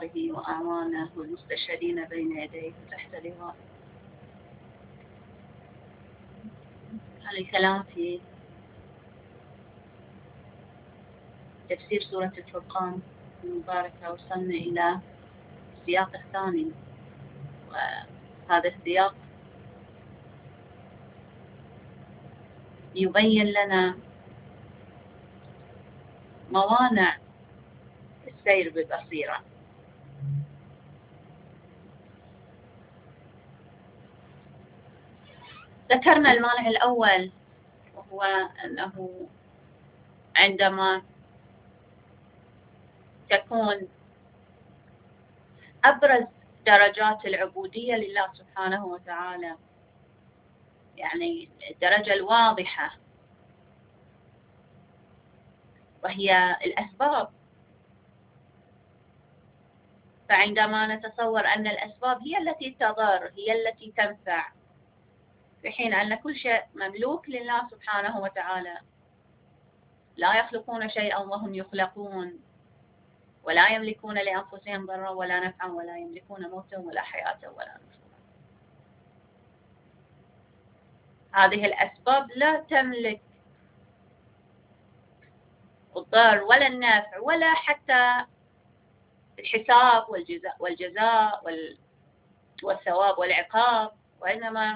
أنصاره وأعوانه والمستشهدين بين يديه تحت لواء. هذا الكلام في تفسير سورة الفرقان المباركة. وصلنا إلى السياق الثاني، وهذا السياق يبين لنا موانع السير ببصيرة. ذكرنا المانع الأول، وهو أنه عندما تكون أبرز درجات العبودية لله سبحانه وتعالى، يعني الدرجة الواضحة، وهي الأسباب. فعندما نتصور أن الأسباب هي التي تضر، هي التي تنفع، في حين أن كل شيء مملوك لله سبحانه وتعالى، لا يخلقون شيئا وهم يخلقون، ولا يملكون لأنفسهم ضرا ولا نفعا، ولا يملكون موتا ولا حياة ولا نشورا. هذه الأسباب لا تملك الضر ولا النفع ولا حتى الحساب والجزاء والثواب والعقاب، وإنما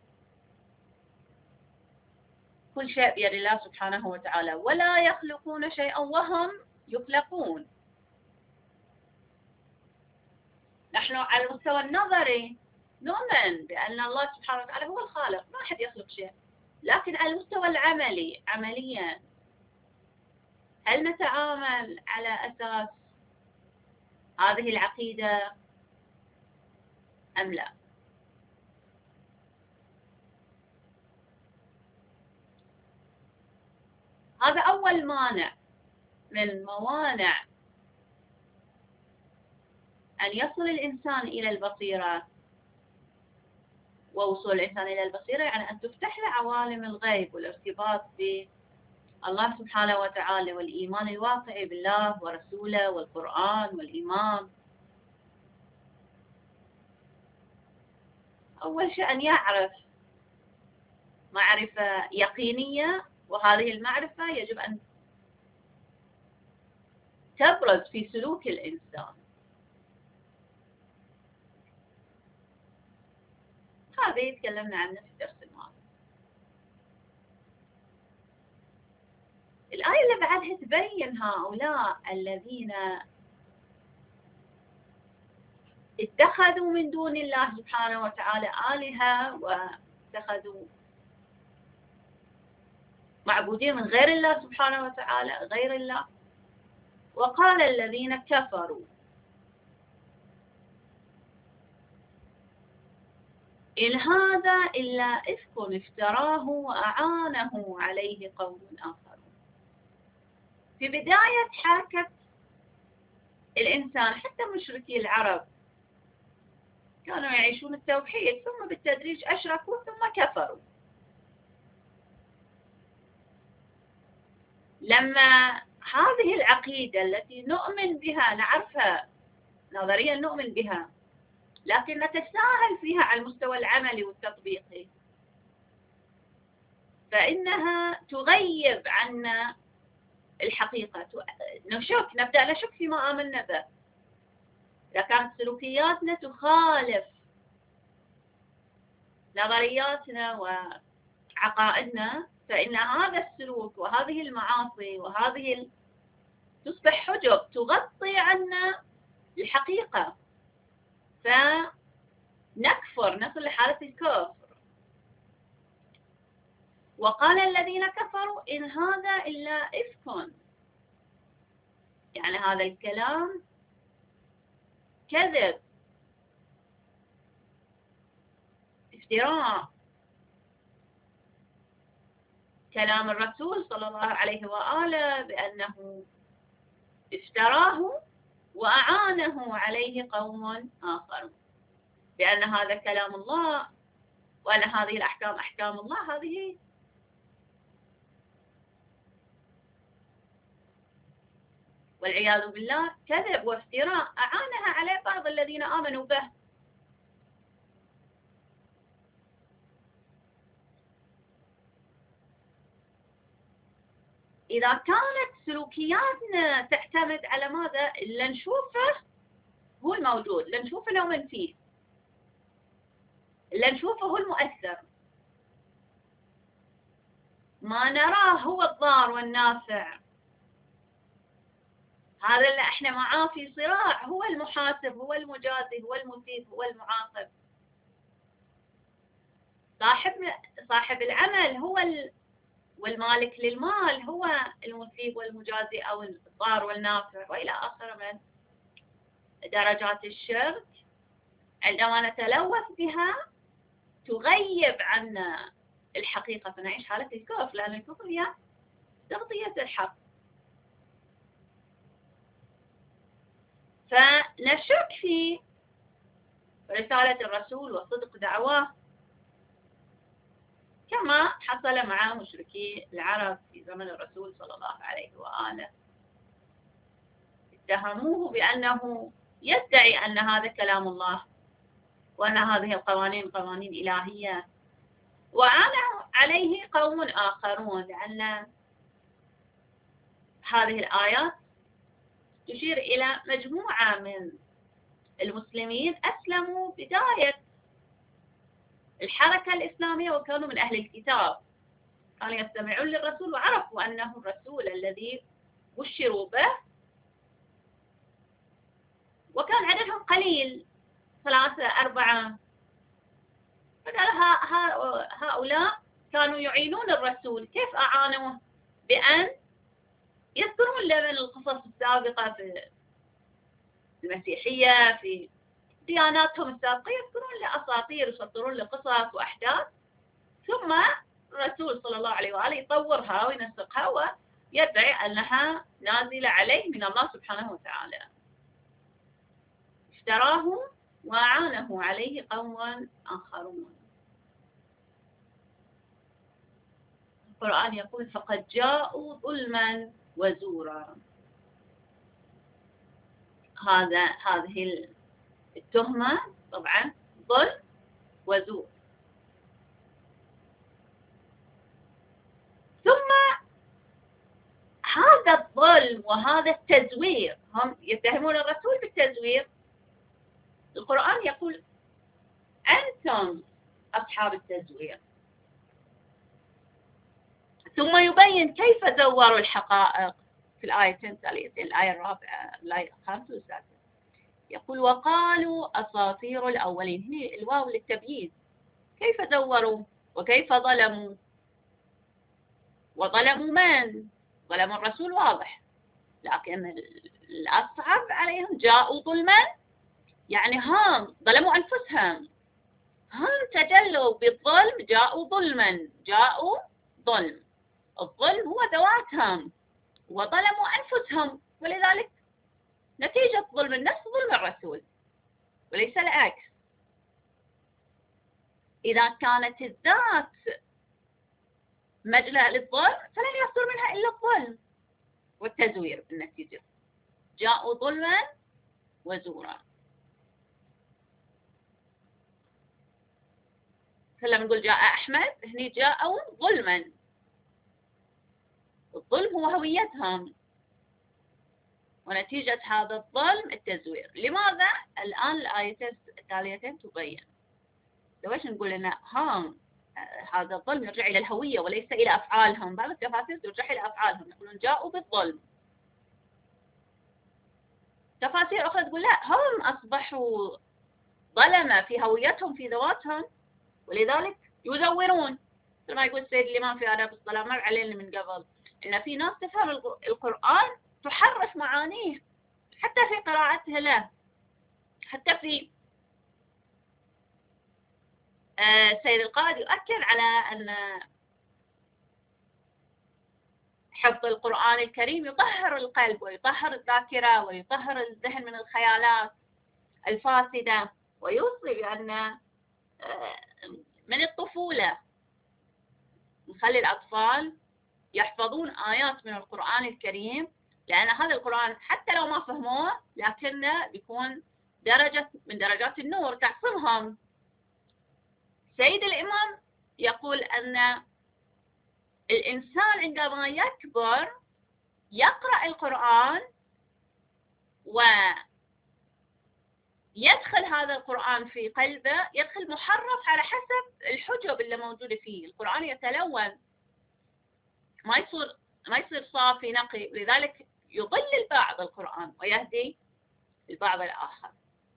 كل شيء بيد الله سبحانه وتعالى. ولا يخلقون شيئا وهم يخلقون. نحن على المستوى النظري نؤمن بأن الله سبحانه وتعالى هو الخالق، ما أحد يخلق شيء، لكن على المستوى العملي عمليا هل نتعامل على أساس هذه العقيدة أم لا؟ هذا أول مانع من موانع أن يصل الإنسان إلى البصيرة. ووصول الإنسان إلى البصيرة يعني أن تفتح له عوالم الغيب والارتباط بالله سبحانه وتعالى، والإيمان الواقعي بالله ورسوله والقرآن والإيمان. أول شيء أن يعرف معرفة يقينية، وهذه المعرفة يجب أن تبرز في سلوك الإنسان. هذه تكلمنا عنها في الدرس الماضي. الآية اللي بعدها تبين هؤلاء الذين اتخذوا من دون الله سبحانه وتعالى آلهة، واتخذوا معبودين من غير الله سبحانه وتعالى، غير الله. وقال الذين كفروا إن هذا إلا إفك افتراه وأعانه عليه قوم آخرون. في بداية حركة الإنسان حتى مشركي العرب كانوا يعيشون التوحيد، ثم بالتدريج أشركوا ثم كفروا. لما هذه العقيدة التي نؤمن بها، نعرفها نظريا، نؤمن بها، لكن نتساهل فيها على المستوى العملي والتطبيقي، فإنها تغيب عنا الحقيقة. نبدأ نشك فيما آمنا به. إذا كانت سلوكياتنا تخالف نظرياتنا وعقائدنا، فإن هذا السلوك وهذه المعاصي وهذه تصبح حجب تغطي عنا الحقيقة، فنكفر، نصل لحالة الكفر. وقال الذين كفروا إن هذا إلا إفك، يعني هذا الكلام كذب، افتراء. كلام الرسول صلى الله عليه وآله بأنه افتراه وأعانه عليه قوم آخرون، بأن هذا كلام الله وأن هذه الأحكام أحكام الله. هذه والعياذ بالله كذب وافتراء أعانها عليه بعض الذين آمنوا به. إذا كانت سلوكياتنا تعتمد على ماذا؟ اللي نشوفه هو الموجود، اللي نشوفه نؤمن فيه، اللي نشوفه هو المؤثر، ما نراه هو الضار والنافع، هذا اللي احنا معاه في صراع، هو المحاسب، هو المجازي، هو المثيب، هو المعاقب. صاحب العمل هو والمالك للمال هو المثيب والمجازي أو الضار والنافع، وإلى آخره من درجات الشرك. عندما نتلوث بها تغيب عنا الحقيقة، فنعيش حالة الكفر، لأن الكفر هي تغطية الحق. فنشك في رسالة الرسول وصدق دعواه، كما حصل مع مشركي العرب في زمن الرسول صلى الله عليه وآله. اتهموه بأنه يدعي أن هذا كلام الله وأن هذه القوانين قوانين إلهية، وعانى عليه قوم آخرون، لأن هذه الآيات تشير إلى مجموعة من المسلمين أسلموا بداية الحركة الإسلامية وكانوا من أهل الكتاب، كانوا يستمعون للرسول وعرفوا أنه الرسول الذي بشروا به، وكان عددهم قليل 3 4. فقال هؤلاء كانوا يعينون الرسول. كيف أعانوه؟ بأن يذكرون لنا القصص السابقة في المسيحية، في دياناتهم السابقة، يذكرون لأساطير، يسطرون لقصص وأحداث، ثم الرسول صلى الله عليه وآله يطورها وينسقها ويدعي أنها نازلة عليه من الله سبحانه وتعالى. اشتراه وعانه عليه قوم آخرون. القرآن يقول فقد جاءوا ظلما وزورا. هذه التهمة طبعا ظلم وزور. ثم هذا الظلم وهذا التزوير، هم يتهمون الرسول بالتزوير، القرآن يقول أنتم أصحاب التزوير، ثم يبين كيف زوروا الحقائق في الآيتين التاليتين، الآية الرابعة، الآية 5 و6. يقول وقالوا أساطير الأولين، هنا الواو للتبيين، كيف زوروا وكيف ظلموا، وظلموا من؟ ظلموا الرسول واضح، لكن الأصعب عليهم جاءوا ظلما، يعني هم ظلموا أنفسهم، هم تجلوا بالظلم، جاءوا ظلما، جاءوا ظلم. الظلم هو ذواتهم، وظلموا أنفسهم، ولذلك نتيجة ظلم النفس ظلم الرسول وليس العكس. إذا كانت الذات مجلى للظلم فلن يصدر منها إلا الظلم والتزوير بالنتيجة. جاءوا ظلما وزورا. فلما نقول جاء أحمد، هني جاءوا ظلما، الظلم هو هويتهم، ونتيجة هذا الظلم التزوير. لماذا؟ الآن الآيتين التاليتين تبين. ليش نقول إن هذا الظلم يرجع إلى الهوية وليس إلى أفعالهم؟ بعض التفاسير ترجع إلى أفعالهم، يقولون جاءوا بالظلم. تفاسير أخرى تقول لا، هم أصبحوا ظلمة في هويتهم في ذواتهم، ولذلك يزورون. مثل ما يقول السيد الإمام في آداب الصلاة، مر علينا من قبل إن في ناس تفهم القرآن تحرف معانيه حتى في قراءتها له، حتى في سيد القائد يؤكد على أن حفظ القرآن الكريم يطهر القلب ويطهر الذاكرة ويطهر الذهن من الخيالات الفاسدة، ويوصي بأن من الطفولة نخلي الأطفال يحفظون آيات من القرآن الكريم لأن هذا القرآن حتى لو ما فهموه لكنه بيكون درجة من درجات النور تعصمهم. سيد الإمام يقول أن الإنسان عندما يكبر يقرأ القرآن ويدخل هذا القرآن في قلبه، يدخل محرف على حسب الحجب اللي موجودة فيه. القرآن يتلون، ما يصير صافي نقي، لذلك يضل البعض القرآن ويهدي البعض الآخر.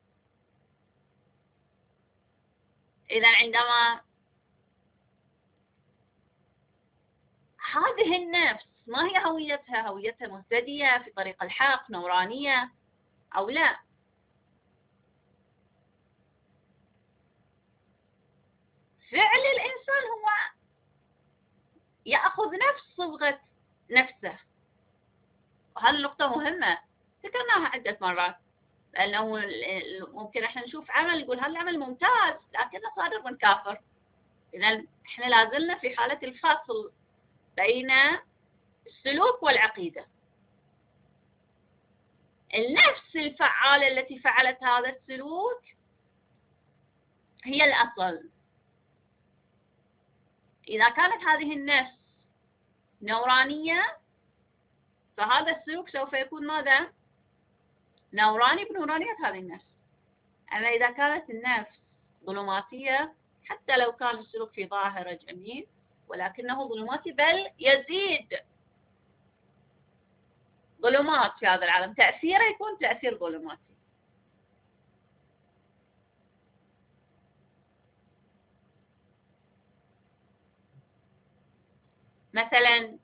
إذا عندما هذه النفس ما هي هويتها؟ هويتها مهتدية في طريق الحق، نورانية أو لا؟ فعل الإنسان هو يأخذ نفس صبغة نفسه، وهذه النقطة مهمة ذكرناها عدة مرات، لأنه ممكن احنا نشوف عمل نقول هذا العمل ممتاز لكنه صادر من كافر. إذا احنا لازلنا في حالة الفصل بين السلوك والعقيدة. النفس الفعالة التي فعلت هذا السلوك هي الأصل. إذا كانت هذه النفس نورانية فهذا السلوك سوف يكون ماذا؟ نوراني بنورانية هذه النفس. أما إذا كانت النفس ظلماتية حتى لو كان السلوك في ظاهرة جميل ولكنه ظلماتي، بل يزيد ظلمات في هذا العالم، تأثيره يكون تأثير ظلماتي. مثلا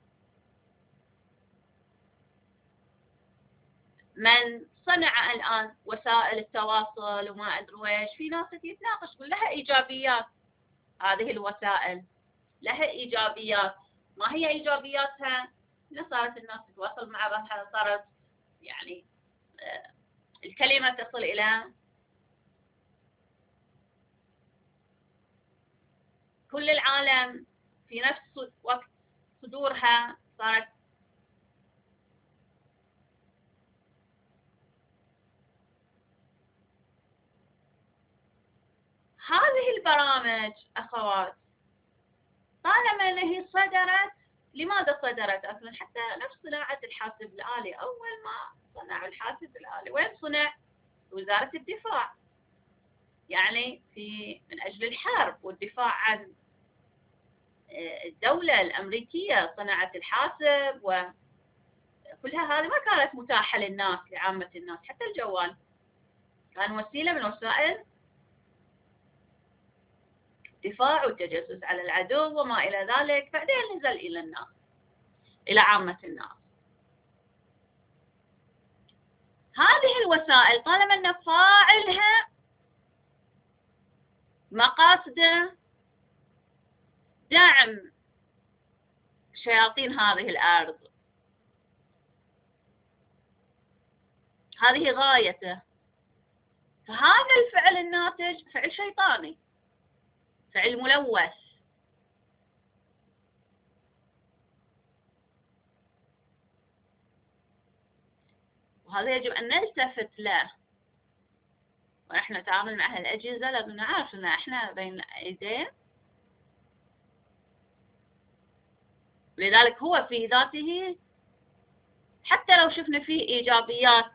من صنع الآن وسائل التواصل وما أدري ويش، في ناس تتناقش تقول لها إيجابيات، هذه الوسائل لها إيجابيات. ما هي إيجابياتها؟ إن صارت الناس تتواصل مع بعضها، صارت يعني الكلمة تصل إلى كل العالم في نفس وقت صدورها، صارت هذه البرامج أخوات طالما أن هي صدرت. لماذا صدرت أصلا؟ حتى نفس صناعة الحاسب الآلي، أول ما صنعوا الحاسب الآلي وين صنع؟ وزارة الدفاع، يعني من أجل الحرب والدفاع عن الدولة الأمريكية صنعت الحاسب، وكلها هذه ما كانت متاحة للناس، لعامة الناس. حتى الجوال كان وسيلة من وسائل دفاع والتجسس على العدو وما إلى ذلك، بعدين نزل إلى الناس، إلى عامة الناس. هذه الوسائل طالما أن فاعلها مقاصده دعم شياطين هذه الأرض، هذه غايته، فهذا الفعل الناتج فعل شيطاني، فعل ملوث. وهذا يجب أن نلتفت له، ونحن نتعامل مع هالأجهزة لازم نعرف أن إحنا بين أيدين. لذلك هو في ذاته حتى لو شفنا فيه إيجابيات،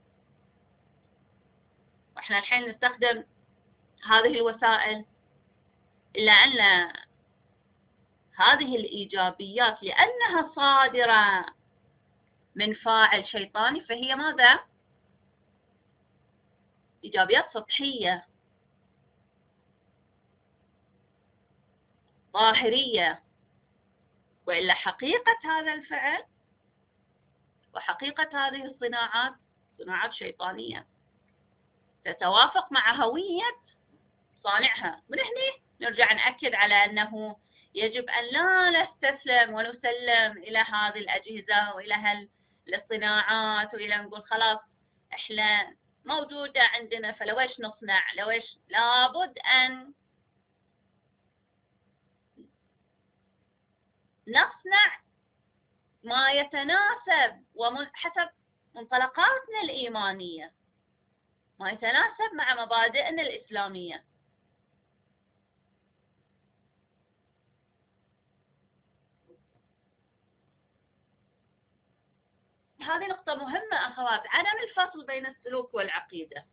وإحنا الحين نستخدم هذه الوسائل، إلا أن هذه الإيجابيات لأنها صادرة من فاعل شيطاني فهي ماذا؟ إيجابيات سطحية ظاهرية، وإلا حقيقة هذا الفعل وحقيقة هذه الصناعات صناعات شيطانية تتوافق مع هوية صانعها. من هنا نرجع نأكد على أنه يجب أن لا نستسلم ونسلم إلى هذه الأجهزة وإلى الصناعات، وإلى نقول خلاص إحنا موجودة عندنا فلويش نصنع، لويش. لابد أن نصنع ما يتناسب حسب منطلقاتنا الإيمانية، ما يتناسب مع مبادئنا الإسلامية. هذه نقطة مهمة أخوات، عدم الفصل بين السلوك والعقيدة.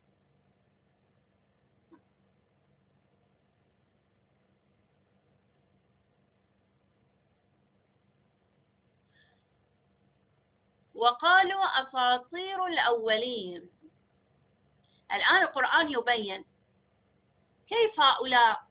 وقالوا أساطير الأولين. الآن القرآن يبين كيف هؤلاء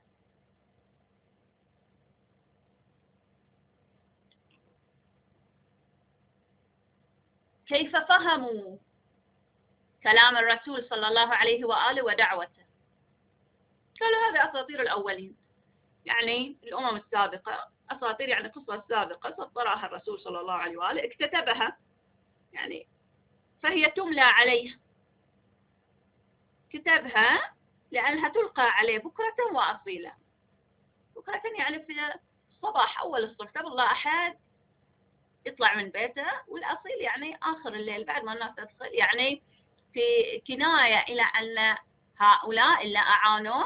كيف فهموا كلام الرسول صلى الله عليه وآله ودعوته. قالوا هذا أساطير الأولين، يعني الأمم السابقة، أساطير يعني قصة سابقة سطرها الرسول صلى الله عليه وآله، اكتتبها يعني، فهي تملى عليه، كتبها لأنها تلقى عليه بكرة وأصيلا. بكرة يعني في الصباح أول الصبح قبل لا أحد يطلع من بيته، والأصيل يعني آخر الليل بعد ما الناس تدخل، يعني في كناية إلى أن هؤلاء اللي أعانوه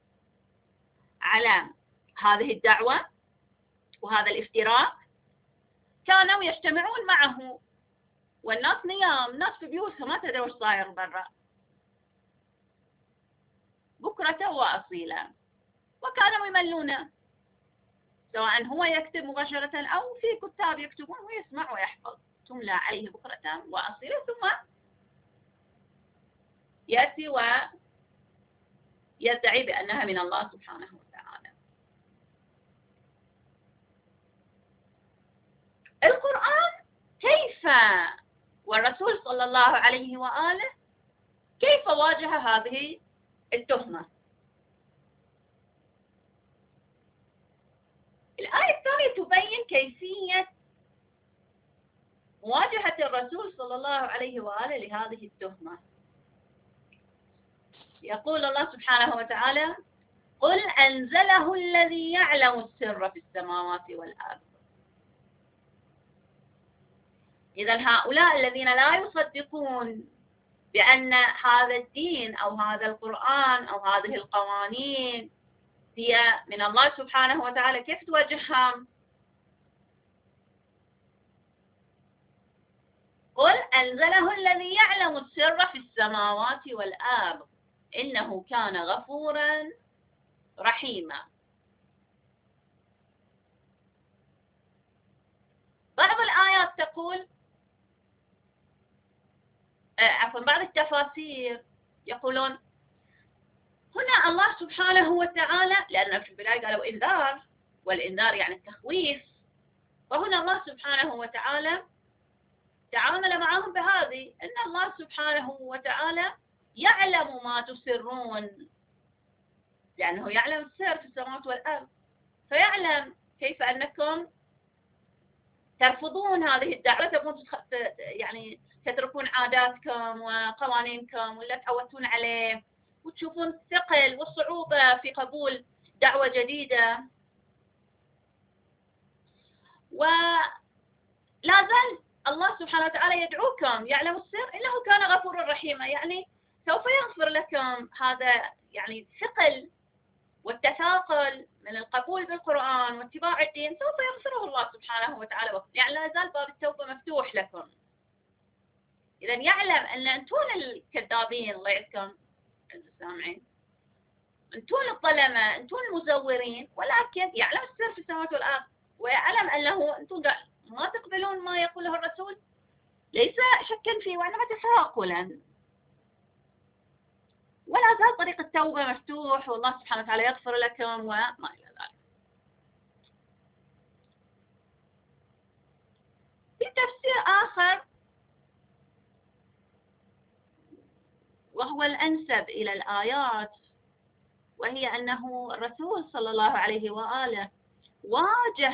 على هذه الدعوة وهذا الافتراء كانوا يجتمعون معه، والناس نيام، الناس في بيوتهم ما تدري وش صاير برا، بكرة وأصيلا، وكانوا يملونه، سواء هو يكتب مباشرة أو في كتاب يكتبون ويسمع ويحفظ، تملى عليه بكرة وأصيلا، ثم يأتي ويدعي بأنها من الله سبحانه وتعالى. القرآن كيف والرسول صلى الله عليه وآله كيف واجه هذه التهمة؟ الآية الثانية تبين كيفية مواجهة الرسول صلى الله عليه وآله لهذه التهمة. يقول الله سبحانه وتعالى: قل أنزله الذي يعلم السر في السماوات والأرض. إذا هؤلاء الذين لا يصدقون بأن هذا الدين أو هذا القرآن أو هذه القوانين هي من الله سبحانه وتعالى، كيف توجههم؟ قل أنزله الذي يعلم السر في السماوات والأرض إنه كان غفورا رحيما. بعض الآيات تقول بعض التفاسير يقولون هنا الله سبحانه وتعالى، لأن في البداية قالوا إنذار، والإنذار يعني التخويف، وهنا الله سبحانه وتعالى تعامل معهم بهذه، أن الله سبحانه وتعالى يعلم ما تسرون، لأنه يعلم السر في السماوات والأرض، فيعلم كيف أنكم ترفضون هذه الدعوة، تبون يعني تتركون عاداتكم وقوانينكم ولا تعودتون عليه، وتشوفون الثقل والصعوبة في قبول دعوة جديدة. ولا زال الله سبحانه وتعالى يدعوكم، يعلم السر إنه كان غفورا رحيما، يعني سوف يغفر لكم هذا يعني الثقل والتثاقل من القبول بالقرآن واتباع الدين، سوف يغفره الله سبحانه وتعالى، يعني لا زال باب التوبة مفتوح لكم. إذا يعلم أن أنتم الكذابين، الله يعزكم السامعين، أنتم الظلمة، أنتم المزورين، ولكن يعلم السر في السماوات والأرض، ويعلم أنه أنتم ما تقبلون ما يقوله الرسول ليس شكا فيه وإنما تثاقلا، ولا زال طريق التوبة مفتوح، والله سبحانه وتعالى يغفر لكم وما إلى ذلك. في تفسير آخر وهو الأنسب إلى الآيات، وهي أنه الرسول صلى الله عليه وآله واجه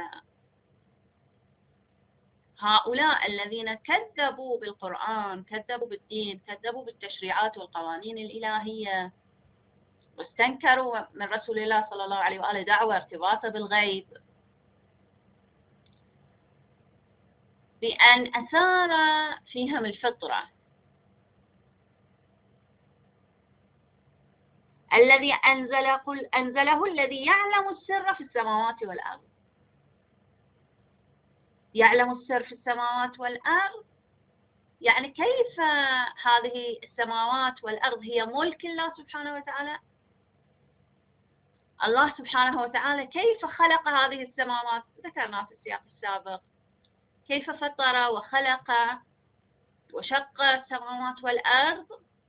هؤلاء الذين كذبوا بالقرآن، كذبوا بالدين، كذبوا بالتشريعات والقوانين الإلهية، واستنكروا من رسول الله صلى الله عليه وآله دعوة ارتباطه بالغيب. بأن أثار فيهم الفطرة. الذي أنزله الذي يعلم السر في السماوات والأرض. يعلم السر في السماوات والأرض، يعني كيف هذه السماوات والأرض هي ملك الله سبحانه وتعالى. الله سبحانه وتعالى كيف خلق هذه السماوات، ذكرنا في السياق السابق كيف فطر وخلق وشق السماوات والأرض.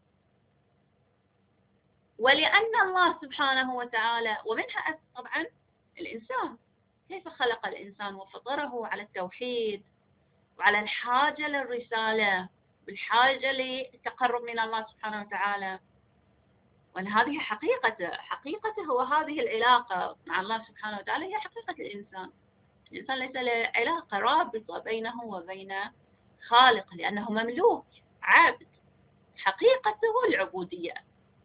ولأن الله سبحانه وتعالى، ومنها طبعا الإنسان، كيف خلق الإنسان وفطره على التوحيد وعلى الحاجة للرسالة بالحاجة للتقرب من الله سبحانه وتعالى. وأن هذه حقيقته وهذه العلاقة مع الله سبحانه وتعالى هي حقيقة الإنسان. الإنسان ليس له علاقة رابطة بينه وبين خالقه، لأنه مملوك عبد، حقيقته العبودية.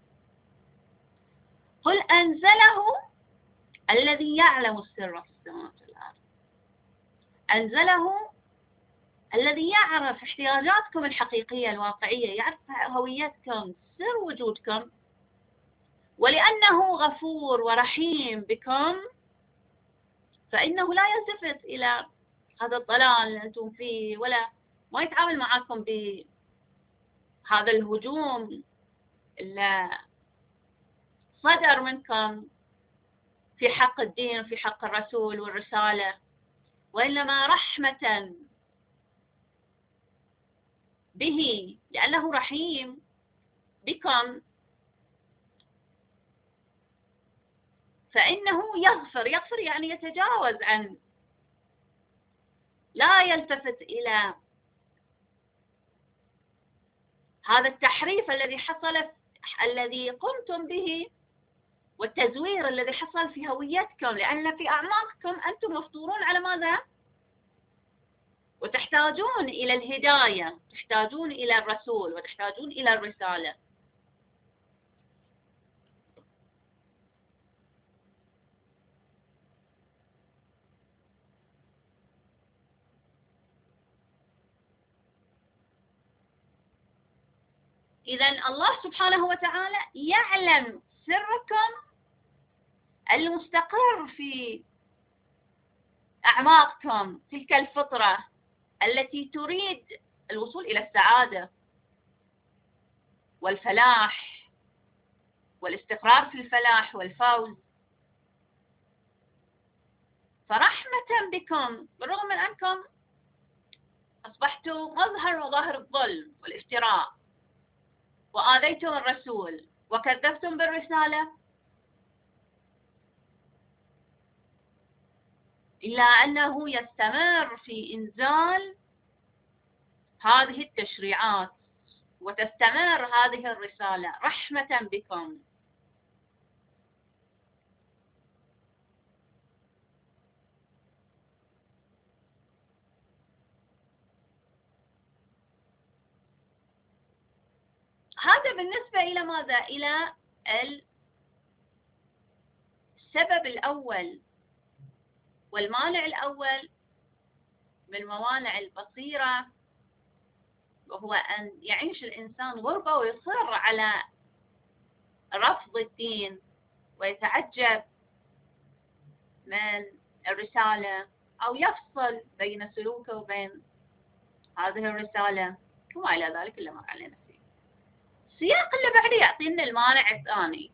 قل أنزله الذي يعلم السر في السماوات والأرض. أنزله الذي يعرف احتياجاتكم الحقيقية الواقعية، يعرف هويتكم، سر وجودكم. ولأنه غفور ورحيم بكم فإنه لا يلتفت إلى هذا الضلال اللي أنتم فيه، ولا ما يتعامل معكم بهذا الهجوم اللي صدر منكم في حق الدين وفي حق الرسول والرسالة، وإنما رحمة به، لأنه رحيم بكم فإنه يغفر يعني يتجاوز عن، لا يلتفت إلى هذا التحريف الذي قمتم به، والتزوير الذي حصل في هويتكم، لأن في أعماقكم أنتم مفطورون على ماذا؟ وتحتاجون إلى الهداية، تحتاجون إلى الرسول وتحتاجون إلى الرسالة. إذن الله سبحانه وتعالى يعلم سركم المستقر في أعماقكم، تلك الفطرة التي تريد الوصول إلى السعادة والفلاح والاستقرار في الفلاح والفوز. فرحمة بكم، بالرغم من أنكم أصبحتم مظهر وظاهر الظلم والافتراء، وآذيتم الرسول وكذبتم بالرسالة، إلا أنه يستمر في إنزال هذه التشريعات وتستمر هذه الرسالة رحمة بكم. هذا بالنسبة إلى ماذا؟ إلى السبب الأول والمانع الأول من موانع البصيرة، وهو أن يعيش الإنسان غربة ويصر على رفض الدين ويتعجب من الرسالة، أو يفصل بين سلوكه وبين هذه الرسالة وما إلى ذلك اللي مر علينا فيه. السياق اللي بعده يعطينا المانع الثاني.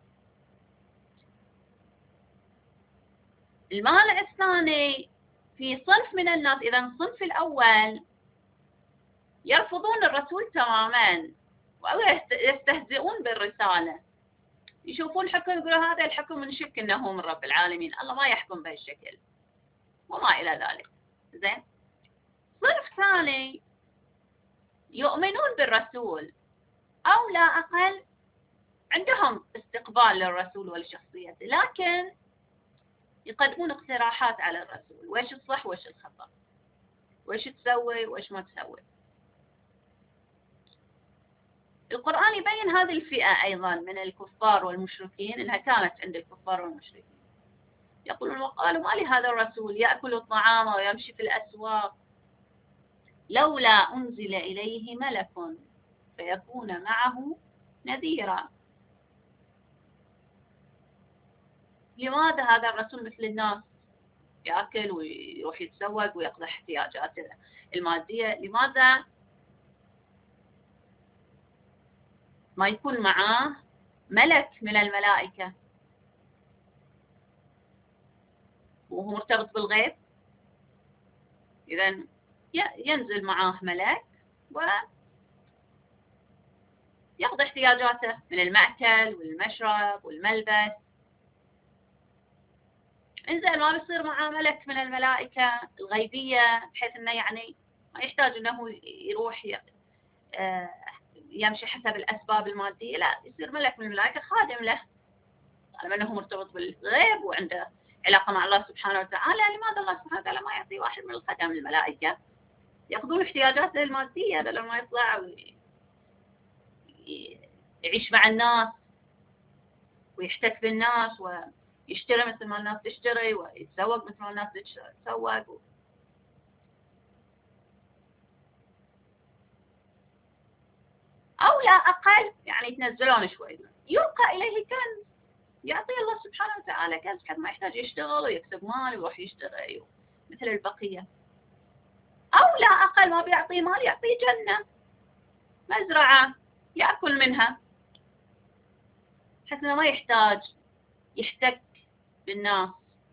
المانع الثاني في صنف من الناس. إذا الصنف الأول يرفضون الرسول تماما ويستهزئون بالرسالة، يشوفون حكم يقولوا هذا الحكم نشك انه من رب العالمين، الله ما يحكم بهالشكل وما الى ذلك. زين. صنف ثاني يؤمنون بالرسول، او لا اقل عندهم استقبال للرسول ولشخصيته، لكن يقدمون اقتراحات على الرسول، وإيش الصح وإيش الخطأ، وإيش تسوي وإيش ما تسوي. القرآن يبين هذه الفئة أيضا من الكفار والمشركين إنها كانت عند الكفار والمشركين. يقولون وقالوا ما لهذا الرسول يأكل الطعام ويمشي في الأسواق لولا أنزل إليه ملك فيكون معه نذيرا. لماذا هذا الرسول مثل الناس يأكل ويروح يتسوق ويقضي احتياجاته المادية؟ لماذا ما يكون معاه ملك من الملائكة وهو مرتبط بالغيب؟ إذا ينزل معاه ملك ويقضي احتياجاته من المأكل والمشرب والملبس. إنزين ما بيصير معاه ملك من الملائكة الغيبية بحيث أنه يعني ما يحتاج أنه يروح يمشي حسب الأسباب المادية، لا، يصير ملك من الملائكة خادم له طالما أنه مرتبط بالغيب وعنده علاقة مع الله سبحانه وتعالى. لماذا الله سبحانه وتعالى ما يعطي واحد من الخدم الملائكة يقضون احتياجاته المادية بدل ما يطلع ويعيش مع الناس ويحتك بالناس ويشتري مثل ما الناس تشتري ويتسوق مثل ما الناس تتسوق. أو لا أقل يعني يتنزلون شوي، يلقى إليه كنز، يعطي الله سبحانه وتعالى كنز بحيث ما يحتاج يشتغل ويكسب مال ويروح يشتري مثل البقية. أو لا أقل ما بيعطيه مال، يعطيه جنة، مزرعة يأكل منها بحيث إنه ما يحتاج يحتك بالناس.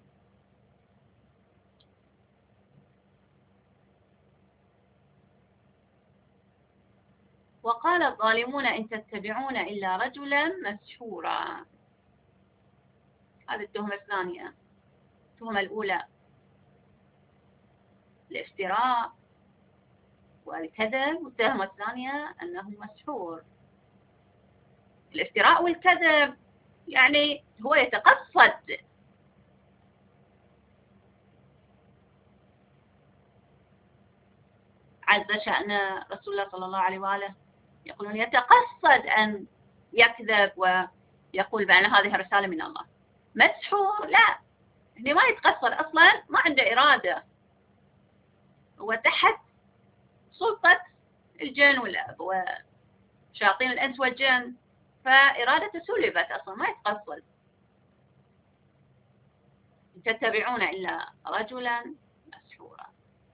وقال الظالمون إن تتبعون إلا رجلا مسحورا. هذه التهمة الثانية. التهمة الأولى الافتراء والكذب، والتهمة الثانية أنه مسحور. الافتراء والكذب يعني هو يتقصد عز شأن رسول الله صلى الله عليه وآله، يقولون يتقصد أن يكذب ويقول بأن هذه رسالة من الله. مسحور لا، يعني ما يتقصد أصلا، ما عنده إرادة، هو تحت سلطة الجن وشياطين الإنس والجن، فإرادته سلبت أصلا، ما يتقصد. تتبعون إلا رجلا مسحورا.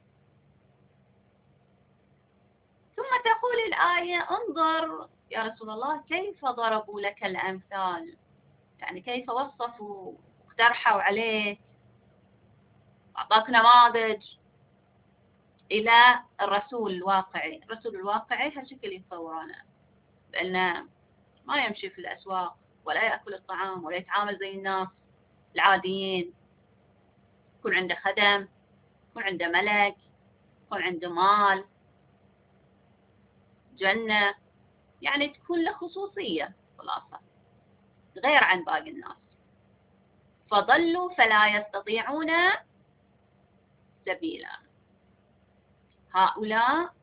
ثم تقول الآية انظر يا رسول الله كيف ضربوا لك الأمثال، يعني كيف وصفوا واقترحوا عليك، أعطاك نماذج إلى الرسول الواقعي. الرسول الواقعي هالشكل يتصورونه، بأنه ما يمشي في الأسواق ولا يأكل الطعام ولا يتعامل زي الناس العاديين، يكون عنده خدم، يكون عنده ملك، يكون عنده مال، جنة، يعني تكون له خصوصية خلاصة غير عن باقي الناس. فضلوا فلا يستطيعون سبيلا. هؤلاء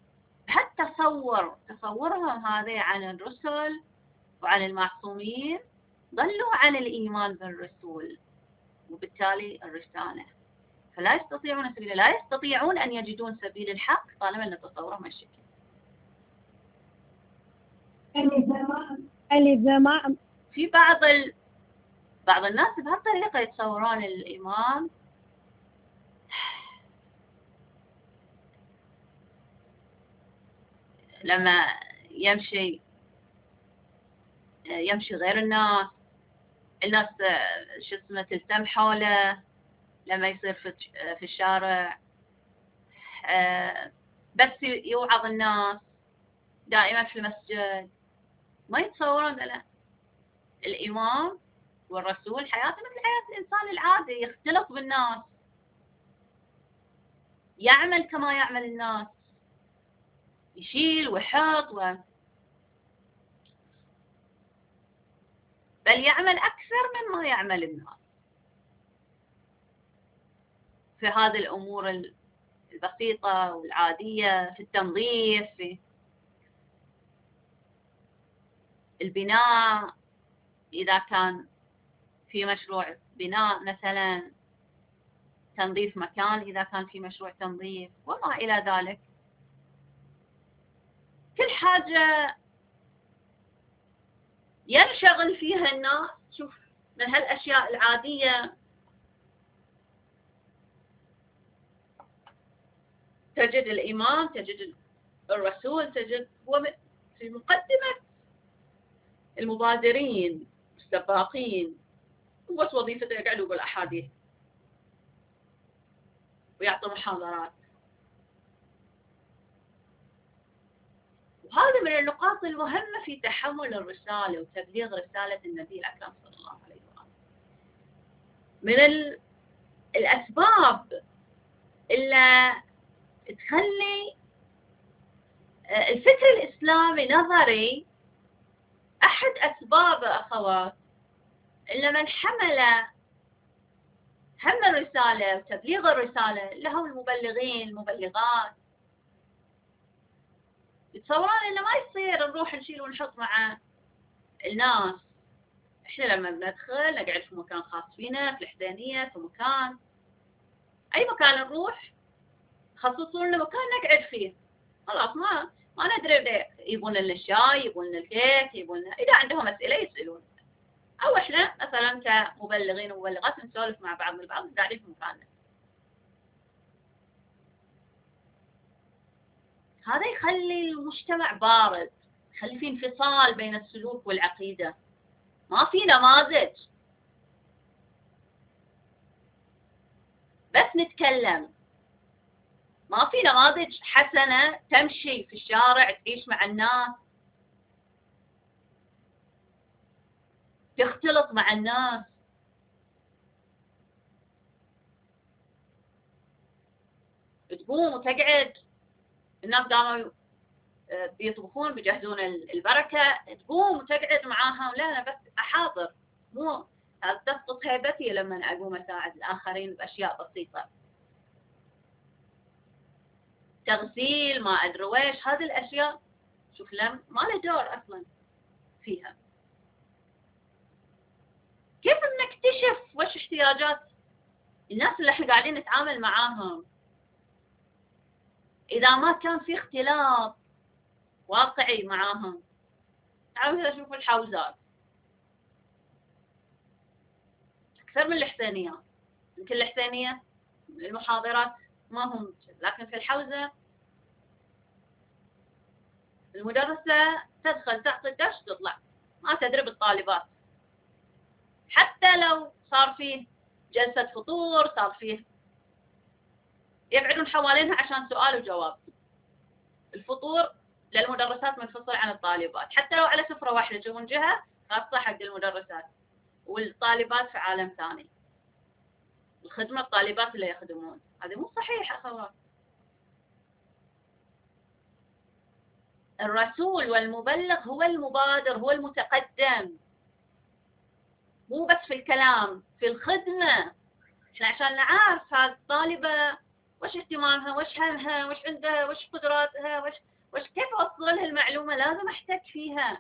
تصورهم هذا عن الرسل وعن المعصومين، ضلوا عن الإيمان بالرسول وبالتالي الرسالة، فلا يستطيعون سبيلا، لا يستطيعون أن يجدون سبيل الحق طالما أن تصورهم الشكل. في بعض الناس بهالطريقة يتصورون الإيمان، لما يمشي غير الناس شو اسمه تلتم حوله، لما يصير في الشارع بس يوعظ الناس دائما في المسجد، ما يتصورون لا، الإمام والرسول حياته مثل حياة الإنسان العادي، يختلط بالناس، يعمل كما يعمل الناس، يشيل ويحط بل يعمل أكثر مما يعمل الناس في هذه الأمور البسيطة والعادية، في التنظيف، في البناء، إذا كان في مشروع بناء مثلا، تنظيف مكان إذا كان في مشروع تنظيف وما إلى ذلك. كل حاجة ينشغل فيها الناس. شوف من هالأشياء العادية تجد الإمام، تجد الرسول، تجد هو في مقدمة المبادرين السباقين، بس وظيفته يقعد يقول أحاديث ويعطي محاضرات. وهذا من النقاط المهمة في تحمل الرسالة وتبليغ رسالة النبي الأكرم صلى الله عليه وآله. من الأسباب اللي تخلي الفكر الإسلامي نظري، أحد أسباب أخوات إلا من حمل هم الرسالة وتبليغ الرسالة لهم المبلغين المبلغات، يتصورون إنه ما يصير نروح نشيل ونحط مع الناس. إحنا لما بندخل نقعد في مكان خاص فينا، في الحسينية، في مكان، أي مكان نروح خصصوا لنا مكان نقعد فيه، خلاص ما ندري يبون لنا الشاي، يبون لنا الكيك، يبون لنا إذا عندهم أسئلة يسألون، أو إحنا مثلا كمبلغين ومبلغات نسولف مع بعض البعض قاعدين في مكاننا. هذا يخلي المجتمع بارد، يخلي في انفصال بين السلوك والعقيدة، ما في نماذج، بس نتكلم، ما في نماذج حسنة تمشي في الشارع تعيش مع الناس، تختلط مع الناس. تقوم وتقعد، الناس قاموا بيطبخون بيجهزون البركة، تقوم وتقعد معاهم، لا أنا بس أحاضر، مو تسقط هيبتي لما أقوم أساعد الآخرين بأشياء بسيطة، تغسيل ما أدري ويش، هذه الأشياء شوف ما له دور أصلا فيها. كيف نكتشف وش احتياجات الناس اللي احنا قاعدين نتعامل معاهم إذا ما كان في اختلاط واقعي معاهم؟ تعالوا نشوف الحوزات أكثر من الحسينيات، يمكن الحسينية المحاضرات ما هم، لكن في الحوزة المدرسة تدخل تعطي الدرس تطلع، ما تدري بالطالبات، حتى لو صار فيه جلسة فطور، صار فيه يقعدون حوالينها عشان سؤال وجواب. الفطور للمدرسات منفصل عن الطالبات، حتى لو على سفرة واحدة يجون جهة خاصة حق المدرسات، والطالبات في عالم ثاني، الخدمة الطالبات اللي يخدمون، هذه مو صحيح أخوات. الرسول والمبلغ هو المبادر، هو المتقدم، مو بس في الكلام، في الخدمة. احنا عشان نعرف هذه الطالبة وش اهتمامها، وش همها، وش عندها، وش قدراتها، وش كيف أوصلها المعلومة، لازم أحتك فيها،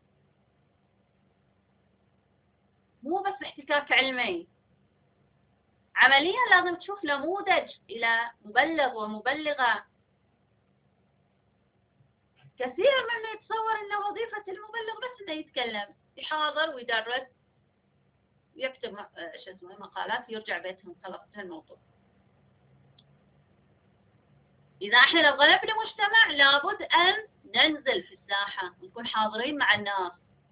مو بس احتكاك علمي، عمليا لازم تشوف نموذج إلى مبلغ ومبلغة. كثير منا يتصور أن وظيفة المبلغ بس أنه يتكلم، يحاضر ويدرس ويكتب مقالات ويرجع بيتهم، خلاص انتهى الموضوع. إذا احنا نبغى نبني مجتمع لابد أن ننزل في الساحة ونكون حاضرين مع الناس.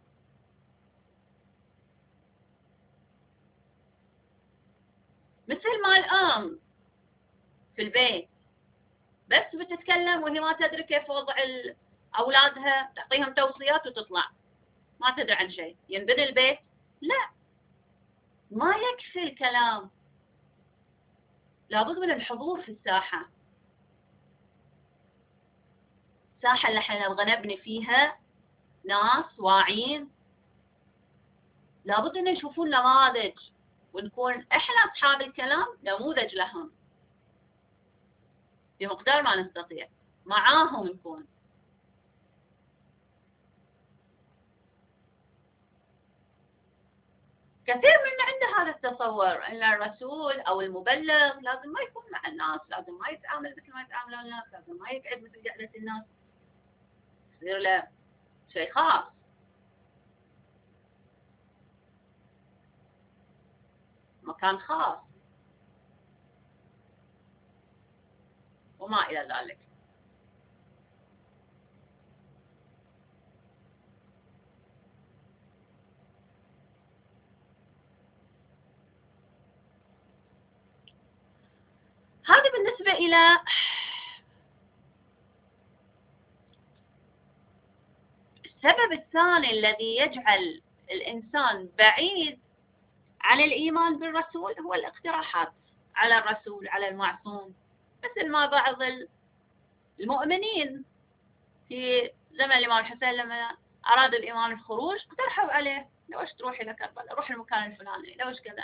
مثل ما الأم في البيت بس بتتكلم وهي ما تدري كيف وضع أولادها، تعطيهم توصيات وتطلع ما تدري عن شيء، ينبني البيت؟ لا، ما يكفي الكلام، لابد من الحضور في الساحة، الساحة اللي احنا نبغى نبني فيها ناس واعين، لابد ان يشوفون نماذج، ونكون احنا اصحاب الكلام نموذج لهم بمقدار ما نستطيع، معاهم نكون. كثير منا عنده هذا التصور ان الرسول او المبلغ لازم ما يكون مع الناس، لازم ما يتعامل مثل ما يتعاملون الناس، لازم ما يقعد مثل قعدة الناس. يصير له شيء خاص. مكان خاص وما إلى ذلك. هذا بالنسبة إلى السبب الثاني الذي يجعل الإنسان بعيد عن الإيمان بالرسول، هو الاقتراحات على الرسول، على المعصوم. مثل ما بعض المؤمنين في زمن الإمام الحسين لما أراد الإمام الخروج اقترحوا عليه: لوش تروح إلى كربلاء، روح المكان الفلاني، لوش كذا.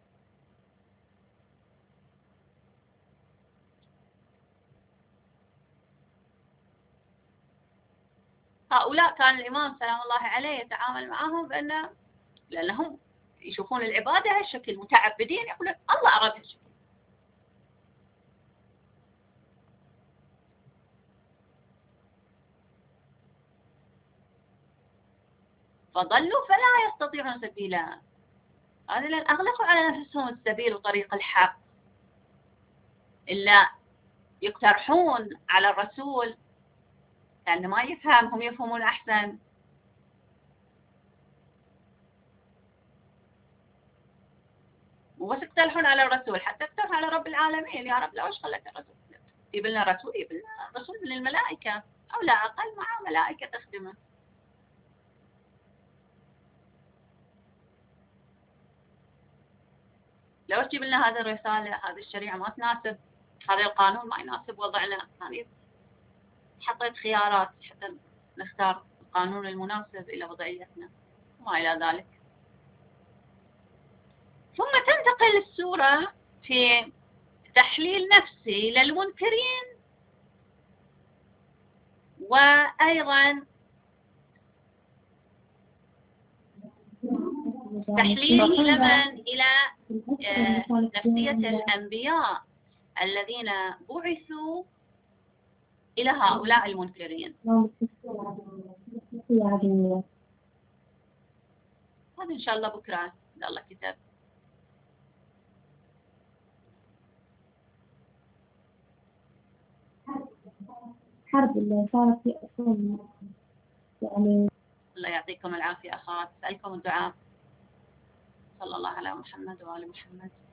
هؤلاء كان الإمام سلام الله عليه يتعامل معهم لأنهم يشوفون العبادة هالشكل، متعبدين، يقولون الله أراد هالشكل، فضلوا فلا يستطيعون سبيلا. هذا لأن أغلقوا على نفسهم السبيل وطريق الحق، إلا يقترحون على الرسول لأنه ما يفهم، هم يفهمون أحسن. وبس يقترحون على الرسول، حتى يقترحون على رب العالمين: يا رب لوش خلت الرسول يجيب لنا رسول، يجيب لنا رسول من الملائكة أو لا أقل معه ملائكة تخدمه. لو تجيب لنا هذه الرسالة، هذه الشريعة ما تناسب، هذا القانون ما يناسب وضعنا، يعني حطيت خيارات حتى نختار القانون المناسب إلى وضعيتنا وما إلى ذلك. ثم تنتقل السورة في تحليل نفسي للمنكرين، وأيضا تحليل لمن إلى نفسية الأنبياء الذين بعثوا إلى هؤلاء المنكرين. هذا إن شاء الله بكرة إذا الله كتب. حرب اللي صارت في أسوان يعني. الله يعطيكم العافية أخوات، أسألكم الدعاء. صلى الله على محمد وآل محمد.